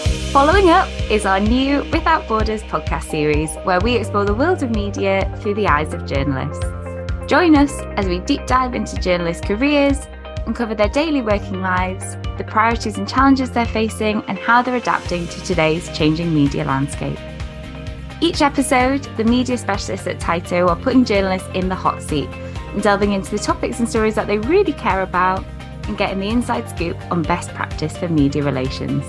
Following Up is our new Without Borders podcast series where we explore the world of media through the eyes of journalists. Join us as we deep dive into journalists' careers, uncover their daily working lives, the priorities and challenges they're facing, and how they're adapting to today's changing media landscape. Each episode, the media specialists at Tyto are putting journalists in the hot seat and delving into the topics and stories that they really care about and getting the inside scoop on best practice for media relations.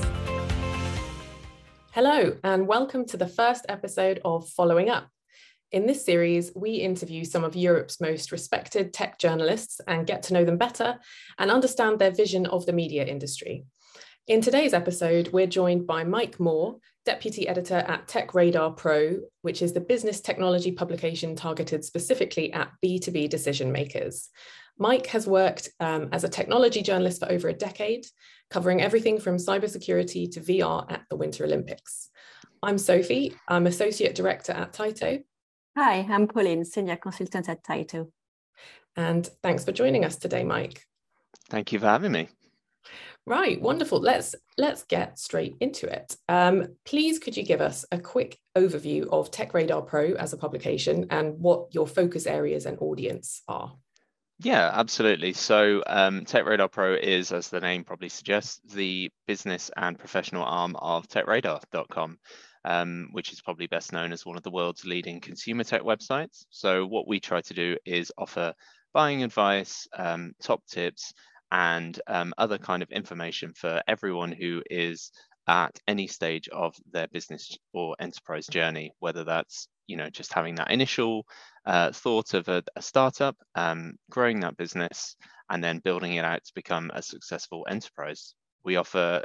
Hello, and welcome to the first episode of Following Up. In this series, we interview some of Europe's most respected tech journalists and get to know them better and understand their vision of the media industry. In today's episode, we're joined by Mike Moore, Deputy Editor at Tech Radar Pro, which is the business technology publication targeted specifically at B2B decision makers. Mike has worked as a technology journalist for over a decade, covering everything from cybersecurity to VR at the Winter Olympics. I'm Sophie, I'm Associate Director at Tyto. Hi, I'm Pauline, Senior Consultant at Tyto. And thanks for joining us today, Mike. Thank you for having me. Right, wonderful. Let's get straight into it. Please, could you give us a quick overview of Tech Radar Pro as a publication and what your focus areas and audience are? Yeah, absolutely. So Tech Radar Pro is, as the name probably suggests, the business and professional arm of techradar.com, which is probably best known as one of the world's leading consumer tech websites. So what we try to do is offer buying advice, top tips, and other kind of information for everyone who is at any stage of their business or enterprise journey, whether that's just having that initial thought of a startup, growing that business, and then building it out to become a successful enterprise. We offer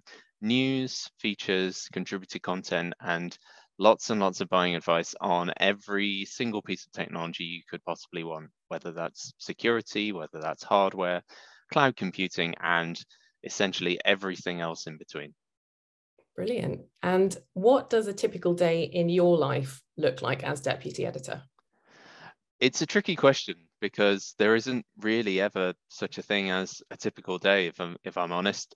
news, features, contributed content, and lots of buying advice on every single piece of technology you could possibly want, whether that's security, whether that's hardware, cloud computing, and essentially everything else in between. Brilliant. And what does a typical day in your life look like as deputy editor? It's a tricky question because there isn't really ever such a thing as a typical day, if I'm honest.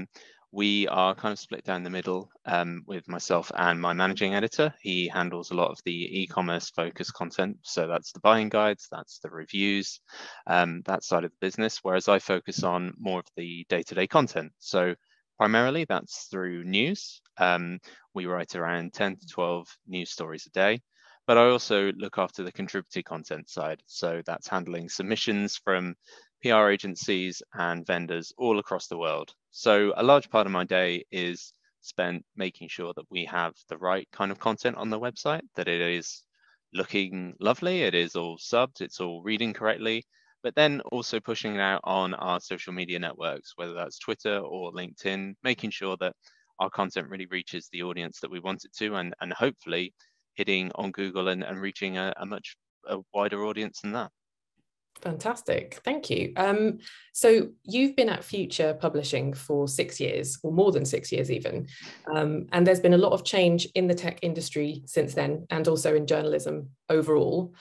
We are kind of split down the middle with myself and my managing editor. He handles a lot of the e-commerce focused content. So that's the buying guides, that's the reviews, that side of the business, whereas I focus on more of the day-to-day content. So primarily that's through news. We write around 10 to 12 news stories a day, but I also look after the contributed content side. So that's handling submissions from PR agencies and vendors all across the world. So a large part of my day is spent making sure that we have the right kind of content on the website, that it is looking lovely, it is all subbed, it's all reading correctly, but then also pushing it out on our social media networks, whether that's Twitter or LinkedIn, making sure that our content really reaches the audience that we want it to, and hopefully hitting on Google and reaching a much wider audience than that. Fantastic, thank you. So you've been at Future Publishing for 6 years, or more than 6 years even, and there's been a lot of change in the tech industry since then, and also in journalism overall.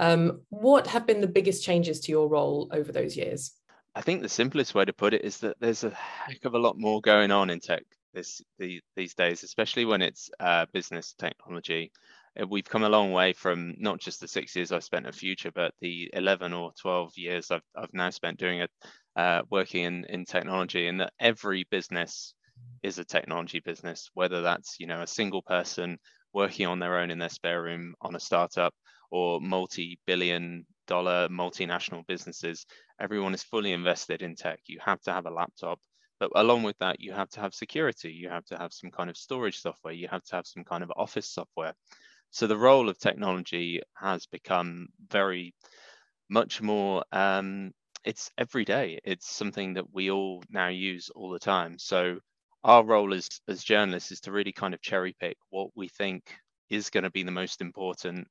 What have been the biggest changes to your role over those years? I think the simplest way to put it is that there's a heck of a lot more going on in tech these days, especially when it's business technology. We've come a long way from not just the 6 years I've spent at Future, but the 11 or 12 years I've now spent doing it, working in technology, and that every business is a technology business, whether that's a single person working on their own in their spare room on a startup, or multi-billion-dollar multinational businesses. Everyone is fully invested in tech. You have to have a laptop, but along with that, you have to have security. You have to have some kind of storage software. You have to have some kind of office software. So the role of technology has become very much more, it's every day. It's something that we all now use all the time. So our role as journalists is to really kind of cherry pick what we think is going to be the most important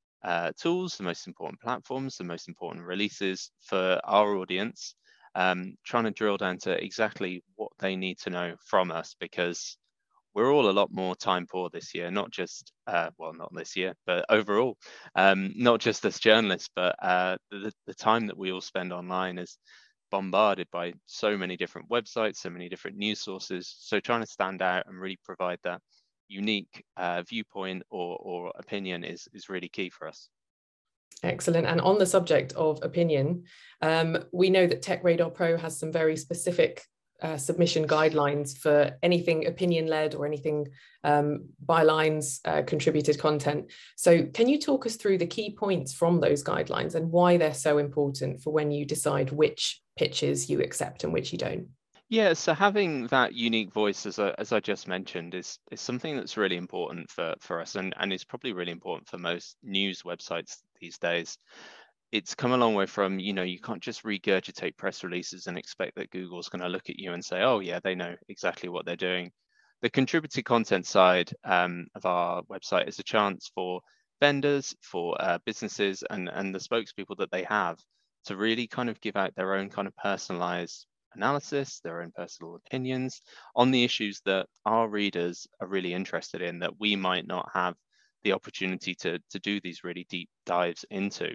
tools, the most important platforms, the most important releases for our audience, trying to drill down to exactly what they need to know from us, because we're all a lot more time poor this year, not just, well, not this year, but overall, not just as journalists, but the time that we all spend online is bombarded by so many different websites, so many different news sources. So trying to stand out and really provide that unique viewpoint or opinion is really key for us. Excellent. And on the subject of opinion, we know that TechRadar Pro has some very specific submission guidelines for anything opinion-led or anything bylines, contributed content. So can you talk us through the key points from those guidelines and why they're so important for when you decide which pitches you accept and which you don't? Yeah, so having that unique voice, as I just mentioned, is something that's really important for us, and is probably really important for most news websites these days. It's come a long way from, you can't just regurgitate press releases and expect that Google's going to look at you and say, oh yeah, they know exactly what they're doing. The contributed content side of our website is a chance for vendors, for businesses and the spokespeople that they have to really kind of give out their own kind of personalized analysis, their own personal opinions on the issues that our readers are really interested in, that we might not have the opportunity to do these really deep dives into.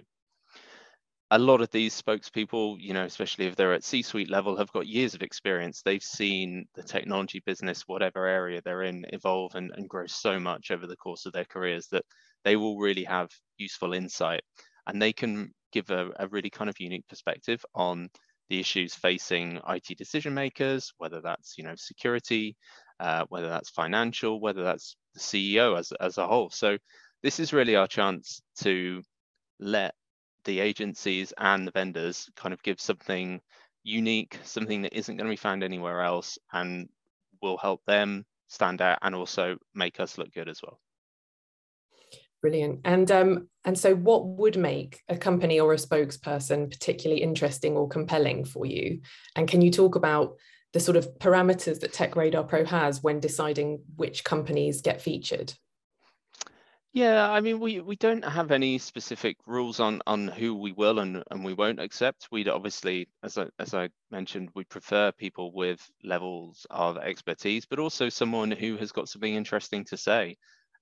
A lot of these spokespeople, especially if they're at C-suite level, have got years of experience. They've seen the technology business, whatever area they're in, evolve and grow so much over the course of their careers that they will really have useful insight, and they can give a really kind of unique perspective on the issues facing IT decision makers, whether that's security, whether that's financial, whether that's the CEO as a whole. So this is really our chance to let the agencies and the vendors kind of give something unique, something that isn't going to be found anywhere else, and will help them stand out and also make us look good as well. Brilliant. And so what would make a company or a spokesperson particularly interesting or compelling for you? And can you talk about the sort of parameters that TechRadar Pro has when deciding which companies get featured? Yeah, I mean, we don't have any specific rules on who we will and we won't accept. We'd obviously, as I mentioned, we prefer people with levels of expertise, but also someone who has got something interesting to say.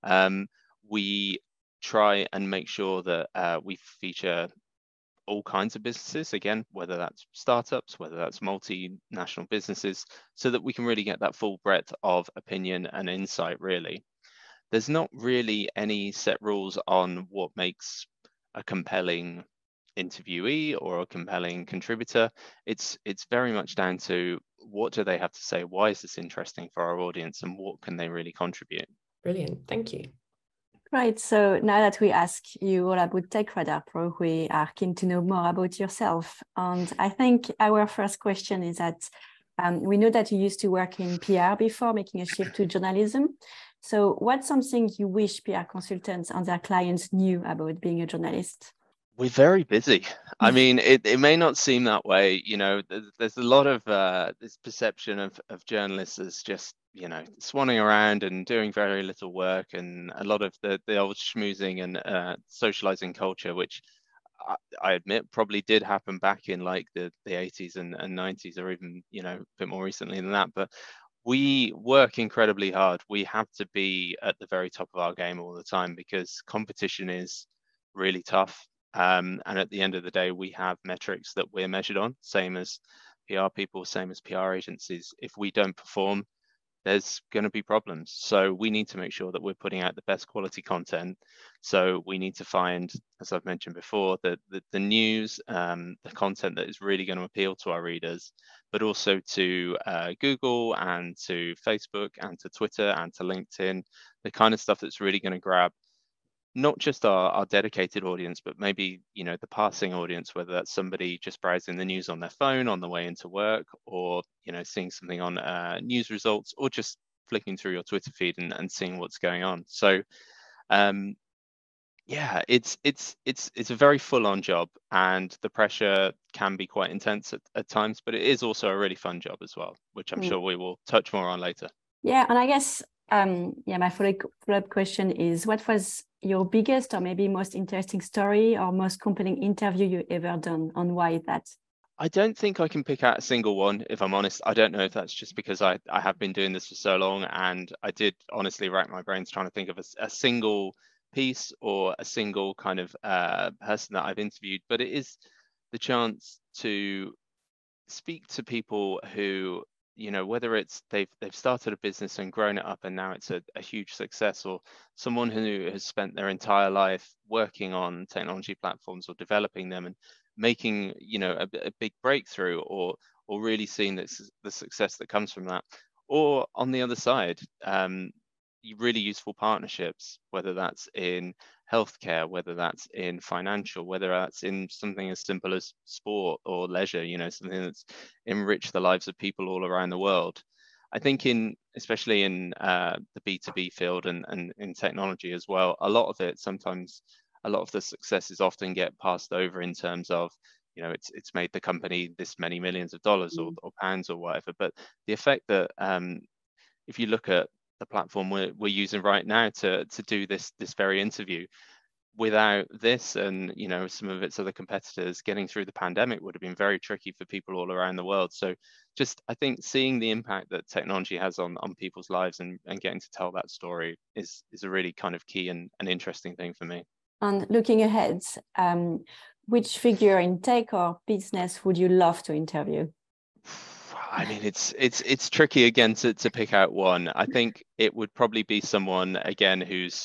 We try and make sure that we feature all kinds of businesses, again, whether that's startups, whether that's multinational businesses, so that we can really get that full breadth of opinion and insight, really. There's not really any set rules on what makes a compelling interviewee or a compelling contributor. It's very much down to what do they have to say, why is this interesting for our audience, and what can they really contribute. Brilliant, thank you. Right, so now that we ask you all about TechRadar Pro, we are keen to know more about yourself. And I think our first question is that we know that you used to work in PR before making a shift to journalism. So what's something you wish PR consultants and their clients knew about being a journalist? We're very busy. I mean, it may not seem that way. There's a lot of this perception of journalists as just, swanning around and doing very little work, and a lot of the old schmoozing and socializing culture, which I admit probably did happen back in like the 80s and 90s, or even, a bit more recently than that. But we work incredibly hard. We have to be at the very top of our game all the time because competition is really tough. And at the end of the day, we have metrics that we're measured on, same as PR people, same as PR agencies. If we don't perform, there's going to be problems. So we need to make sure that we're putting out the best quality content. So we need to find, as I've mentioned before, the news, the content that is really going to appeal to our readers, but also to Google and to Facebook and to Twitter and to LinkedIn, the kind of stuff that's really going to grab not just our dedicated audience, but maybe, the passing audience, whether that's somebody just browsing the news on their phone on the way into work, or, seeing something on news results, or just flicking through your Twitter feed and seeing what's going on. So, yeah, it's a very full-on job, and the pressure can be quite intense at times, but it is also a really fun job as well, which I'm sure we will touch more on later. Yeah, and I guess, my follow-up question is, what was your biggest or maybe most interesting story or most compelling interview you ever done, and why is that? I don't think I can pick out a single one, if I'm honest. I don't know if that's just because I have been doing this for so long, and I did honestly rack my brains trying to think of a single piece or a single kind of person that I've interviewed, but it is the chance to speak to people who, whether it's they've started a business and grown it up and now it's a huge success, or someone who has spent their entire life working on technology platforms or developing them and making, a big breakthrough, or really seeing the success that comes from that. Or on the other side, really useful partnerships, whether that's in healthcare, whether that's in financial, whether that's in something as simple as sport or leisure, something that's enriched the lives of people all around the world. I think especially in the B2B field and in technology as well, a lot of the successes often get passed over in terms of, it's made the company this many millions of dollars or pounds or whatever. But the effect that, if you look at the platform we're using right now to do this very interview, without this and some of its other competitors, getting through the pandemic would have been very tricky for people all around the world. So just, I think, seeing the impact that technology has on people's lives and getting to tell that story is a really kind of key and interesting thing for me. And looking ahead, which figure in tech or business would you love to interview? I mean, it's tricky again to pick out one. I think it would probably be someone, again, who's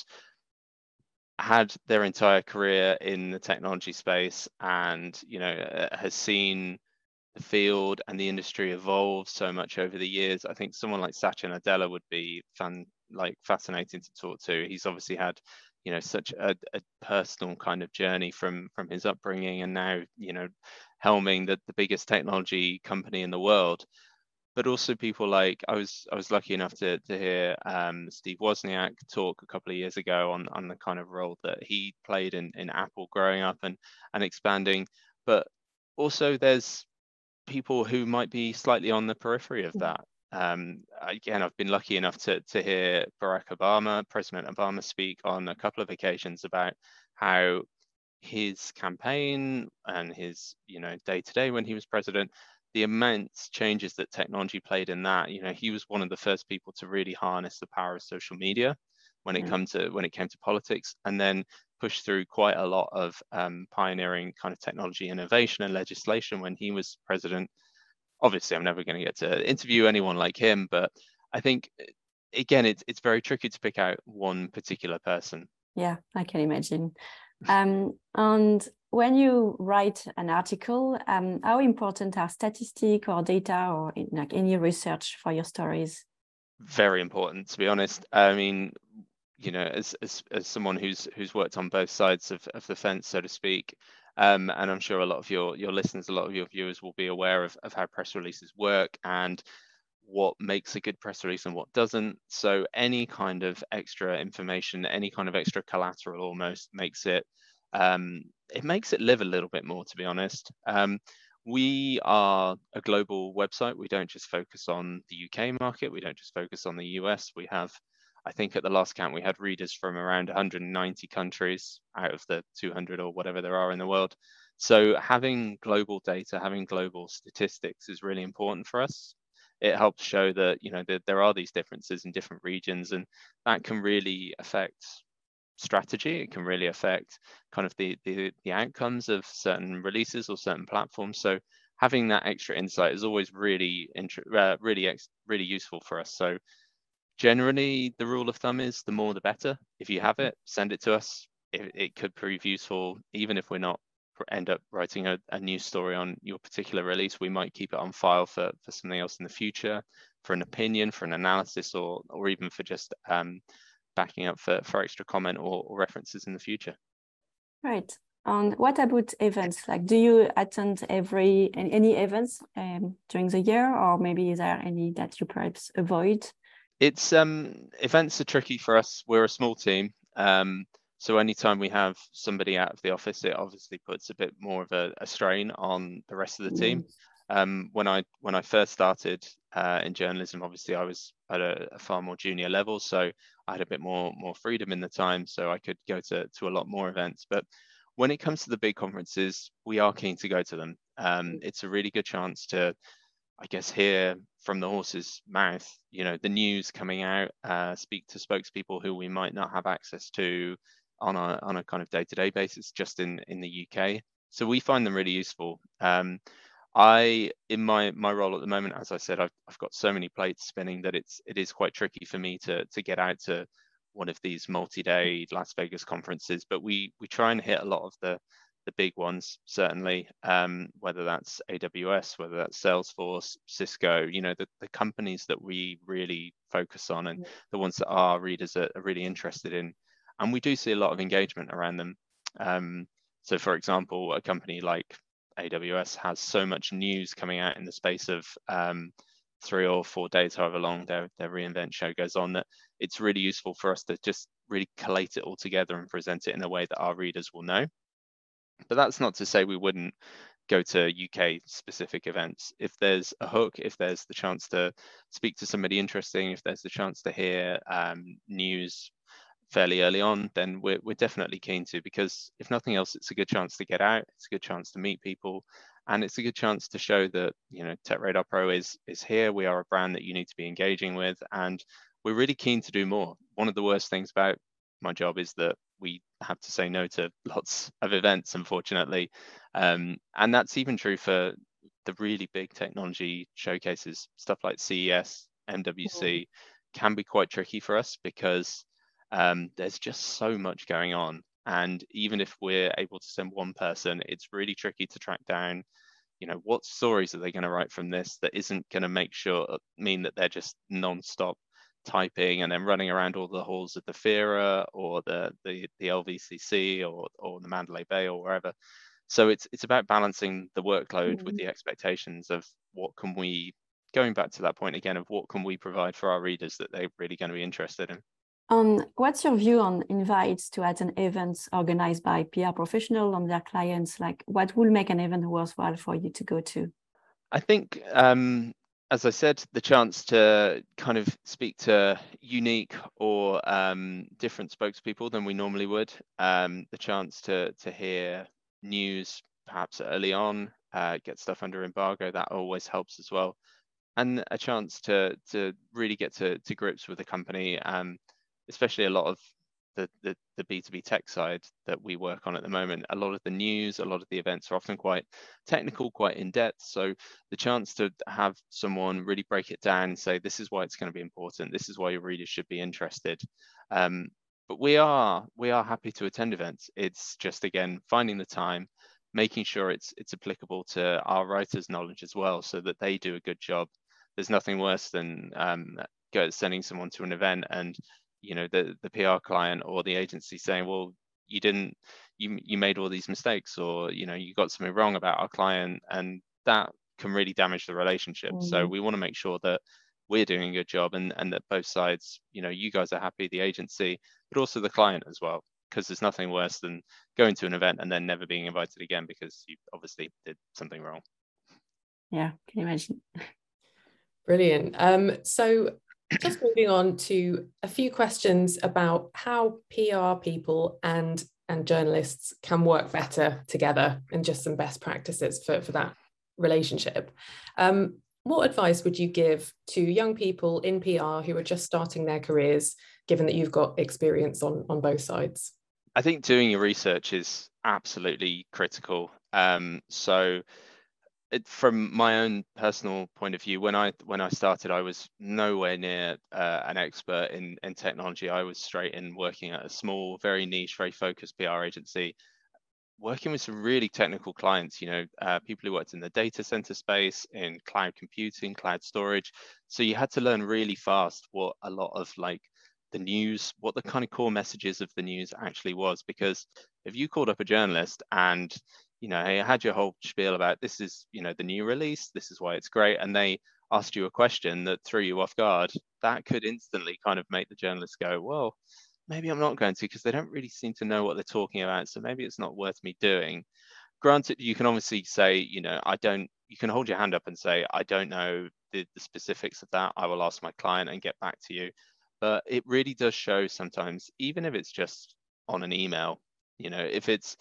had their entire career in the technology space and has seen the field and the industry evolve so much over the years. I think someone like Satya Nadella would be fascinating to talk to. He's obviously had such a personal kind of journey from his upbringing, and now helming the biggest technology company in the world. But also people like, I was lucky enough to hear Steve Wozniak talk a couple of years ago on the kind of role that he played in Apple growing up and expanding. But also there's people who might be slightly on the periphery of that. Again, I've been lucky enough to hear President Obama speak on a couple of occasions about how his campaign and his day-to-day when he was president, the immense changes that technology played in that. He was one of the first people to really harness the power of social media when it came to politics, and then push through quite a lot of pioneering kind of technology innovation and legislation when he was president. Obviously, I'm never going to get to interview anyone like him, but I think, again, it's very tricky to pick out one particular person. Yeah, I can imagine. And when you write an article, how important are statistics or data or like any research for your stories? Very important, to be honest. I mean, as someone who's worked on both sides of the fence, so to speak, and I'm sure a lot of your listeners, a lot of your viewers will be aware of how press releases work and what makes a good press release and what doesn't. So any kind of extra information, any kind of extra collateral almost makes it live a little bit more, to be honest. We are a global website. We don't just focus on the UK market. We don't just focus on the US. We have, I think at the last count, we had readers from around 190 countries out of the 200 or whatever there are in the world. So having global data, having global statistics is really important for us. It helps show that, that there are these differences in different regions, and that can really affect strategy. It can really affect kind of the outcomes of certain releases or certain platforms. So having that extra insight is always really useful for us. So generally, the rule of thumb is the more the better. If you have it, send it to us. It could prove useful, even if we're not end up writing a news story on your particular release. We might keep it on file for something else in the future, for an opinion, for an analysis, or even for just backing up for extra comment or references in the future. Right. And what about events? Like, do you attend any events during the year, or maybe is there any that you perhaps avoid? It's events are tricky for us. We're a small team. So anytime we have somebody out of the office, it obviously puts a bit more of a strain on the rest of the team. When I first started in journalism, obviously I was at a far more junior level, so I had a bit more freedom in the time, so I could go to a lot more events. But when it comes to the big conferences, we are keen to go to them. It's a really good chance to, I guess, hear from the horse's mouth, the news coming out, speak to spokespeople who we might not have access to on a kind of day-to-day basis just in the UK. So we find them really useful. In my role at the moment, as I said, I've got so many plates spinning that it is quite tricky for me to get out to one of these multi-day Las Vegas conferences, but we try and hit a lot of the big ones, certainly, whether that's AWS, whether that's Salesforce, Cisco, the companies that we really focus on and the ones that our readers are really interested in. And we do see a lot of engagement around them. So for example, a company like AWS has so much news coming out in the space of 3 or 4 days, however long their reInvent show goes on, that it's really useful for us to just really collate it all together and present it in a way that our readers will know. But that's not to say we wouldn't go to UK specific events. If there's a hook, if there's the chance to speak to somebody interesting, if there's the chance to hear news fairly early on, then we're definitely keen to, because if nothing else, it's a good chance to get out, it's a good chance to meet people, and it's a good chance to show that TechRadar Pro is here. We are a brand that you need to be engaging with, and we're really keen to do more. One of the worst things about my job is that we have to say no to lots of events, unfortunately, and that's even true for the really big technology showcases. Stuff like CES, MWC can be quite tricky for us because there's just so much going on, and even if we're able to send one person, it's really tricky to track down what stories are they going to write from this that isn't going to mean that they're just non-stop typing and then running around all the halls of the FIRA or the LVCC or the Mandalay Bay or wherever. So it's about balancing the workload with the expectations of what can we, going back to that point again, of what can we provide for our readers that they're really going to be interested in. What's your view on invites to attend events organized by PR professionals on their clients? Like, what will make an event worthwhile for you to go to? I think, as I said, the chance to kind of speak to unique or different spokespeople than we normally would, the chance to hear news perhaps early on, get stuff under embargo, that always helps as well. And a chance to really get to grips with the company, especially a lot of the B2B tech side that we work on at the moment. A lot of the news, a lot of the events are often quite technical, quite in-depth. So the chance to have someone really break it down and say, this is why it's going to be important, this is why your readers should be interested. But we are happy to attend events. It's just, again, finding the time, making sure it's applicable to our writers' knowledge as well, so that they do a good job. There's nothing worse than sending someone to an event and the PR client or the agency saying, well, you made all these mistakes, or you got something wrong about our client, and that can really damage the relationship. So we want to make sure that we're doing a good job and that both sides, you guys are happy, the agency, but also the client as well, because there's nothing worse than going to an event and then never being invited again because you obviously did something wrong. Yeah, can you imagine? Brilliant. So just moving on to a few questions about how PR people and journalists can work better together, and just some best practices for that relationship. What advice would you give to young people in PR who are just starting their careers, given that you've got experience on both sides? I think doing your research is absolutely critical. From my own personal point of view, when I started, I was nowhere near an expert in technology. I was straight in working at a small, very niche, very focused PR agency, working with some really technical clients, people who worked in the data center space, in cloud computing, cloud storage. So you had to learn really fast what a lot of the news, what the kind of core messages of the news actually was. Because if you called up a journalist and hey, had your whole spiel about this is, the new release, this is why it's great, and they asked you a question that threw you off guard, that could instantly kind of make the journalist go, well, maybe I'm not going to, because they don't really seem to know what they're talking about, so maybe it's not worth me doing. Granted, you can obviously say, you can hold your hand up and say, I don't know the specifics of that, I will ask my client and get back to you. But it really does show sometimes, even if it's just on an email, if it's,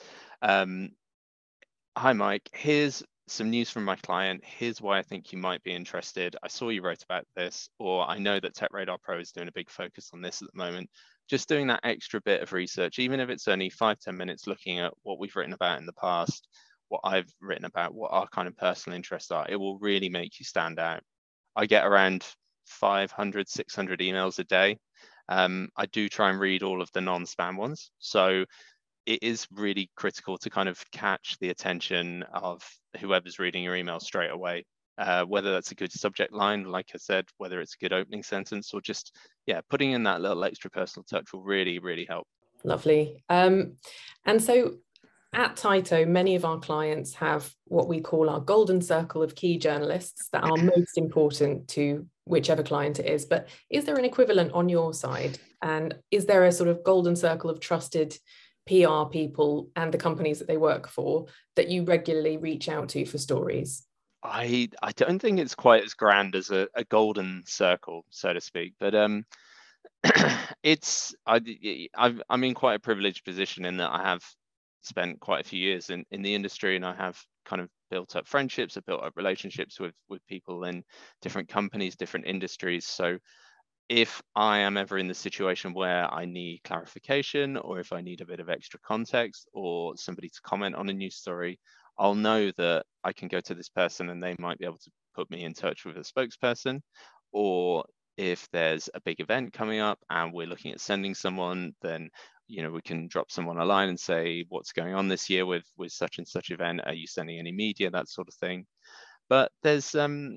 hi, Mike, here's some news from my client. Here's why I think you might be interested. I saw you wrote about this, or I know that TechRadar Pro is doing a big focus on this at the moment. Just doing that extra bit of research, even if it's only 5-10 minutes, looking at what we've written about in the past, what I've written about, what our kind of personal interests are, it will really make you stand out. I get around 500, 600 emails a day. I do try and read all of the non-spam ones. So it is really critical to kind of catch the attention of whoever's reading your email straight away. Whether that's a good subject line, like I said, whether it's a good opening sentence, or just, yeah, putting in that little extra personal touch will really, really help. Lovely. And so at Tyto, many of our clients have what we call our golden circle of key journalists that are most important to whichever client it is. But is there an equivalent on your side? And is there a sort of golden circle of trusted PR people and the companies that they work for that you regularly reach out to for stories? I don't think it's quite as grand as a golden circle, so to speak, but I'm in quite a privileged position in that I have spent quite a few years in the industry, and I have kind of built up friendships, I've built up relationships with people in different companies, different industries. So if I am ever in the situation where I need clarification, or if I need a bit of extra context, or somebody to comment on a news story, I'll know that I can go to this person and they might be able to put me in touch with a spokesperson. Or if there's a big event coming up and we're looking at sending someone, then we can drop someone a line and say, what's going on this year with such and such event? Are you sending any media? That sort of thing. But there's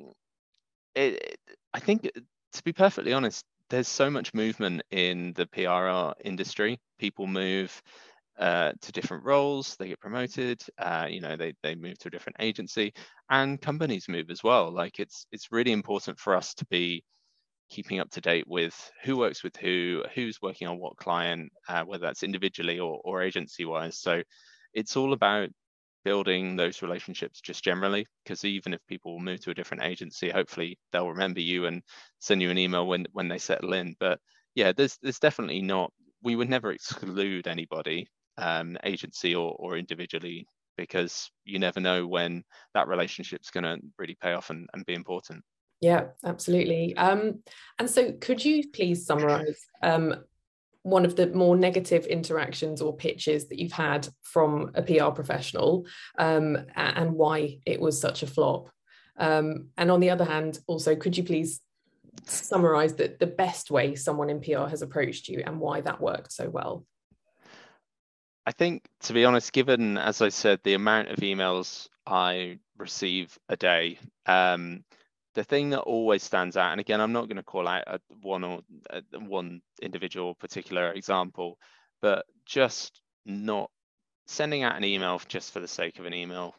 I think, to be perfectly honest, there's so much movement in the PR industry. People move to different roles, they get promoted, they move to a different agency, and companies move as well. Like it's really important for us to be keeping up to date with who works with who's working on what client, whether that's individually or agency wise. So it's all about building those relationships just generally, because even if people move to a different agency, hopefully they'll remember you and send you an email when they settle in. But yeah, there's definitely not, we would never exclude anybody, agency or individually, because you never know when that relationship's going to really pay off and be important. Yeah, absolutely. And so could you please summarize one of the more negative interactions or pitches that you've had from a PR professional, and why it was such a flop? And on the other hand, also, could you please summarize the best way someone in PR has approached you and why that worked so well? I think, to be honest, given, as I said, the amount of emails I receive a day, the thing that always stands out, and again, I'm not going to call out one individual particular example, but just not sending out an email just for the sake of an email.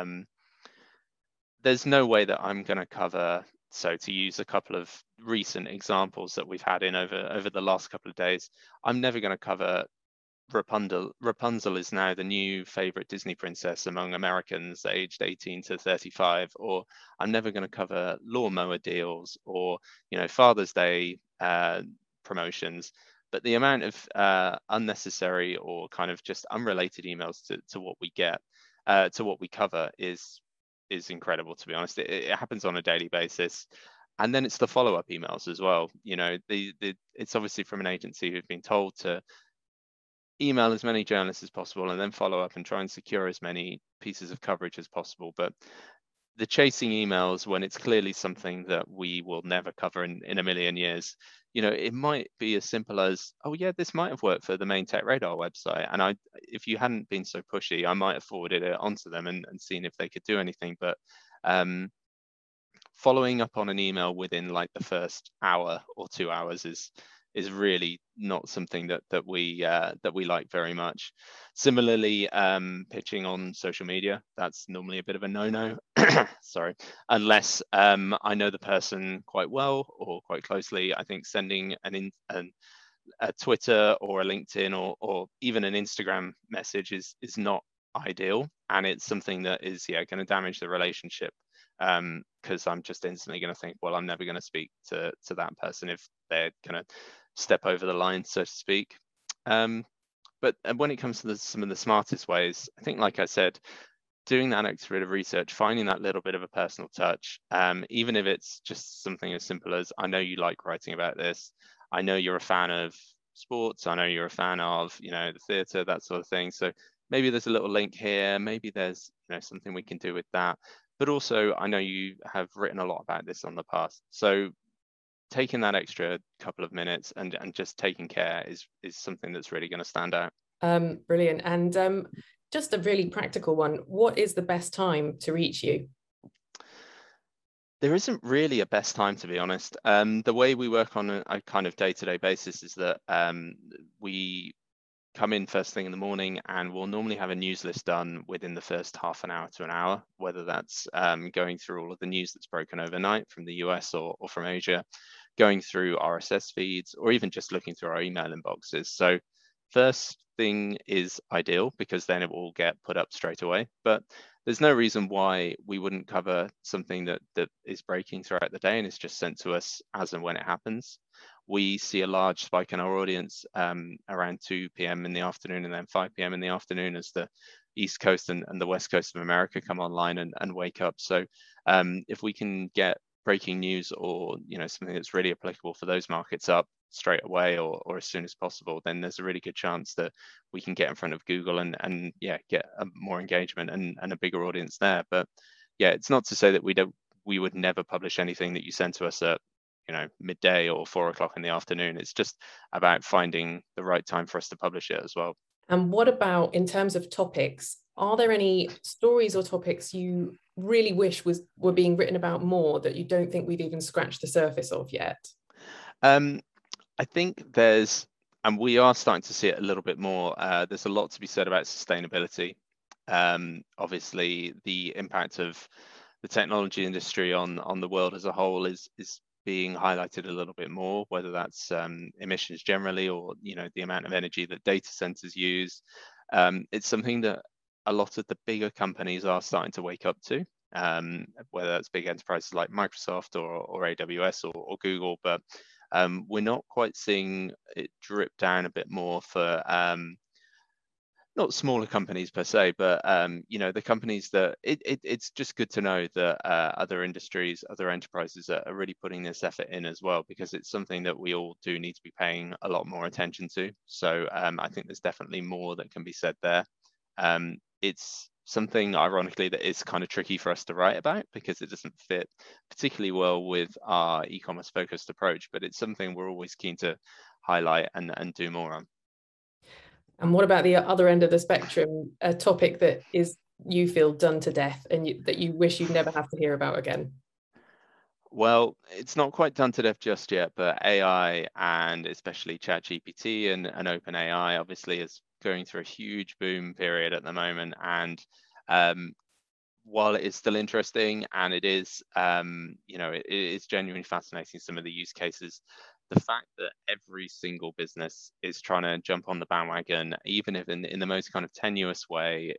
There's no way that I'm going to cover. So to use a couple of recent examples that we've had in over the last couple of days, I'm never going to cover Rapunzel is now the new favorite Disney princess among Americans aged 18 to 35, or I'm never going to cover lawnmower deals or Father's Day promotions. But the amount of unnecessary or kind of just unrelated emails to what we get, to what we cover is incredible, to be honest. It happens on a daily basis. And then it's the follow-up emails as well. It's obviously from an agency who've been told to email as many journalists as possible and then follow up and try and secure as many pieces of coverage as possible. But the chasing emails, when it's clearly something that we will never cover in a million years, it might be as simple as, oh yeah, this might have worked for the main Tech Radar website, and if you hadn't been so pushy, I might have forwarded it onto them and seen if they could do anything. But following up on an email within like the first hour or 2 hours is really not something that we like very much. Similarly, pitching on social media, that's normally a bit of a no-no. Sorry, unless I know the person quite well or quite closely. I think sending a Twitter or a LinkedIn or even an Instagram message is not ideal, and it's something that is going to damage the relationship, because I'm just instantly going to think, well, I'm never going to speak to that person if they're going to step over the line, so to speak. But when it comes to some of the smartest ways, I think, like I said, doing that extra bit of research, finding that little bit of a personal touch, even if it's just something as simple as, I know you like writing about this, I know you're a fan of sports, I know you're a fan of the theatre, that sort of thing. So maybe there's a little link here, maybe there's something we can do with that. But also, I know you have written a lot about this on the past, so taking that extra couple of minutes and just taking care is something that's really going to stand out. Brilliant. And just a really practical one, what is the best time to reach you? There isn't really a best time, to be honest. The way we work on a kind of day-to-day basis is that we come in first thing in the morning, and we'll normally have a news list done within the first half an hour to an hour, whether that's going through all of the news that's broken overnight from the US or from Asia, going through RSS feeds, or even just looking through our email inboxes. So first thing is ideal because then it will get put up straight away. But there's no reason why we wouldn't cover something that is breaking throughout the day and is just sent to us as and when it happens. We see a large spike in our audience around 2 p.m. in the afternoon and then 5 p.m. in the afternoon as the East Coast and the West Coast of America come online and wake up. So if we can get breaking news or something that's really applicable for those markets up straight away or as soon as possible, then there's a really good chance that we can get in front of Google and get more engagement and a bigger audience there. But yeah, it's not to say that we would never publish anything that you send to us at midday or 4 o'clock in the afternoon. It's just about finding the right time for us to publish it as well. And what about in terms of topics? Are there any stories or topics you really wish were being written about more that you don't think we've even scratched the surface of yet? I think and we are starting to see it a little bit more. There's a lot to be said about sustainability. Obviously, the impact of the technology industry on the world as a whole is being highlighted a little bit more, whether that's emissions generally or the amount of energy that data centers use. It's something that a lot of the bigger companies are starting to wake up to, whether that's big enterprises like Microsoft or AWS or Google, but we're not quite seeing it drip down a bit more for not smaller companies per se, but the companies that it's just good to know that other industries, other enterprises are really putting this effort in as well, because it's something that we all do need to be paying a lot more attention to. So I think there's definitely more that can be said there. It's something, ironically, that is kind of tricky for us to write about because it doesn't fit particularly well with our e-commerce focused approach, but it's something we're always keen to highlight and do more on. And what about the other end of the spectrum, a topic that is, you feel, done to death and that you wish you'd never have to hear about again? Well, it's not quite done to death just yet, but AI and especially ChatGPT and OpenAI obviously is going through a huge boom period at the moment. And while it is still interesting and it is, it is genuinely fascinating, some of the use cases, the fact that every single business is trying to jump on the bandwagon, even if in the most kind of tenuous way,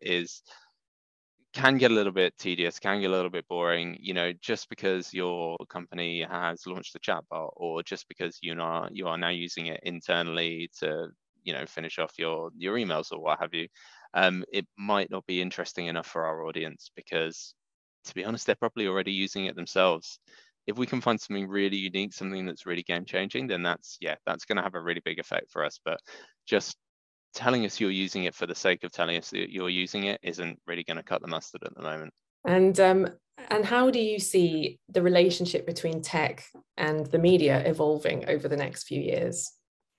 can get a little bit tedious, can get a little bit boring, just because your company has launched a chatbot or just because you are now using it internally to, finish off your emails or what have you. It might not be interesting enough for our audience because, to be honest, they're probably already using it themselves. If we can find something really unique, something that's really game changing, then that's going to have a really big effect for us. But just telling us you're using it for the sake of telling us that you're using it isn't really going to cut the mustard at the moment. And how do you see the relationship between tech and the media evolving over the next few years?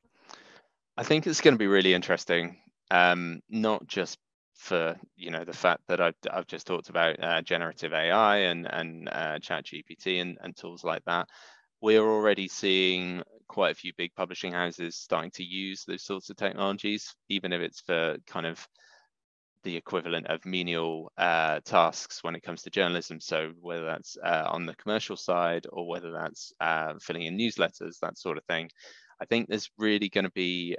I think it's going to be really interesting, not just for the fact that I've just talked about generative AI and ChatGPT and tools like that. We're already seeing quite a few big publishing houses starting to use those sorts of technologies, even if it's for kind of the equivalent of menial tasks when it comes to journalism. So whether that's on the commercial side or whether that's filling in newsletters, that sort of thing. I think there's really going to be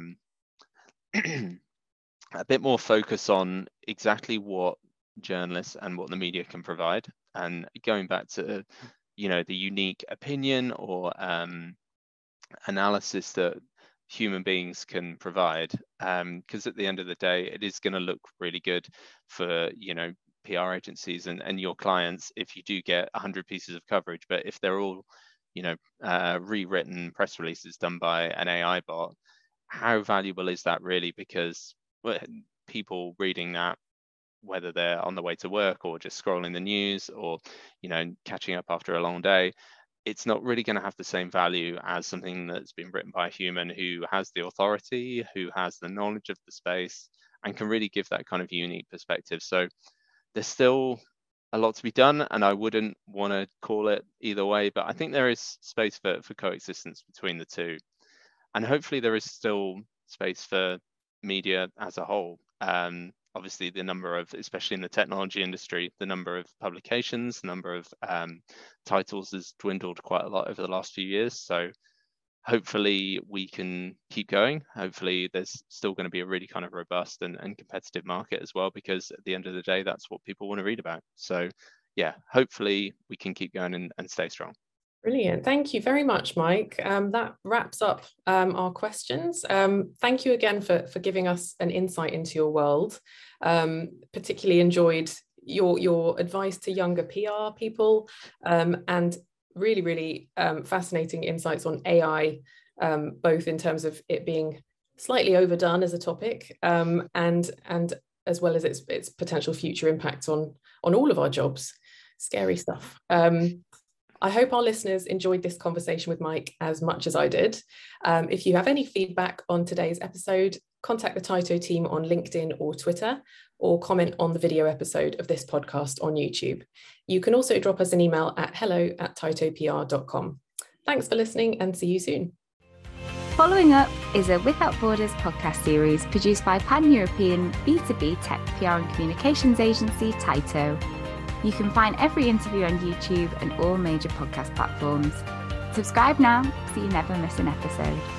a bit more focus on exactly what journalists and what the media can provide, and going back to the unique opinion or analysis that human beings can provide, because at the end of the day it is going to look really good for PR agencies and your clients if you do get 100 pieces of coverage, but if they're all rewritten press releases done by an AI bot, how valuable is that really? Because people reading that, whether they're on the way to work or just scrolling the news or, you know, catching up after a long day, it's not really going to have the same value as something that's been written by a human who has the authority, who has the knowledge of the space, and can really give that kind of unique perspective. So there's still a lot to be done, and I wouldn't want to call it either way, but I think there is space for coexistence between the two. And hopefully there is still space for media as a whole. Obviously, the number of, especially in the technology industry, the number of publications, the number of titles has dwindled quite a lot over the last few years. So hopefully we can keep going. Hopefully there's still going to be a really kind of robust and competitive market as well, because at the end of the day, that's what people want to read about. So yeah, hopefully we can keep going and stay strong. Brilliant. Thank you very much, Mike. That wraps up our questions. Thank you again for giving us an insight into your world. Particularly enjoyed your advice to younger PR people, and really fascinating insights on AI, both in terms of it being slightly overdone as a topic, and as well as its potential future impact on all of our jobs. Scary stuff. I hope our listeners enjoyed this conversation with Mike as much as I did. If you have any feedback on today's episode, contact the Tyto team on LinkedIn or Twitter, or comment on the video episode of this podcast on YouTube. You can also drop us an email at hello@tytopr.com. Thanks for listening, and see you soon. Following Up is a Without Borders podcast series produced by pan-European B2B tech PR and communications agency Tyto. You can find every interview on YouTube and all major podcast platforms. Subscribe now so you never miss an episode.